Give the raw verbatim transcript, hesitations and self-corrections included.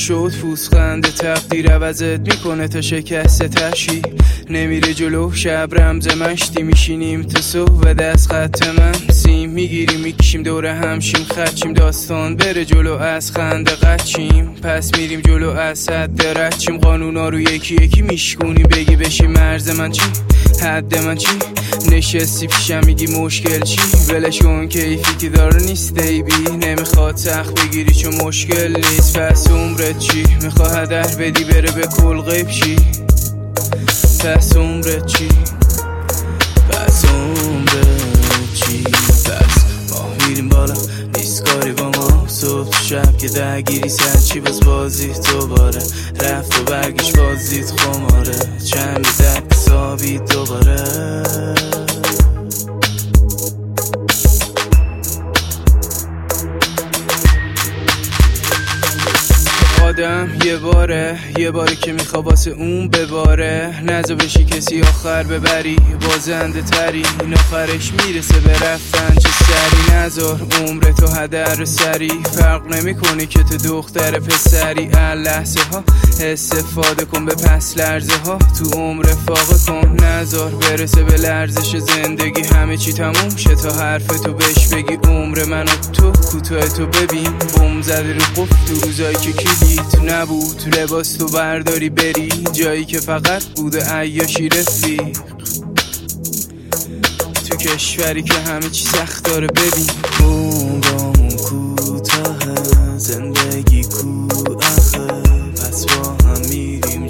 شد پوزخنده تقدیر عوضت میکنه تا شکست تشی نمیره جلو شب رمز مشتی میشینیم تو صبح و دست خط من سیم میگیریم میکشیم دوره همشیم خدشیم داستان بره جلو از خنده قچیم پس میریم جلو از حد ردشیم قانونا رو یکی یکی میشکونیم بگی بشی مرز من چی حد من چی نشستی پیشم میگی مشکل چی ولش کن کیفی که داره نیست دیبی نمیخواد سخت بگیری چون مشکل نیست پس عمرت چی میخواه هدر بدی بره به کل غیب چی پس عمرت چی پس عمرت چی پس ما میریم بالا نیست کاری با ما صبح تو شب که درگیری سر چی باز بازی دوباره رفت و برگش بازیت خماره چند درد حسابی دوباره آدم یه باره یه باره که میخوا واسه اون بباره نزا بشی کسی آخر ببری بازنده تری این آخرش میرسه به رفتن چه سری نزار عمرتو هدر سری فرق نمی کنی که تو دختر پسری لحظه ها استفاده کن به پس لرزه ها تو عمر فاقه کن نزار برسه به لرزش زندگی همه چی تموم شه تا حرف تو بش بگی عمر من و تو کوتاه تو ببین بم زده رو قفل تو روزایی که کلی تو نبود تو لباس تو برداری بری جایی که فقط بوده عیاشی رفیق تو کشوری که همه چی سخت داره ببین عمرمون کوتاه زندگی کو آخه پس با هم میریم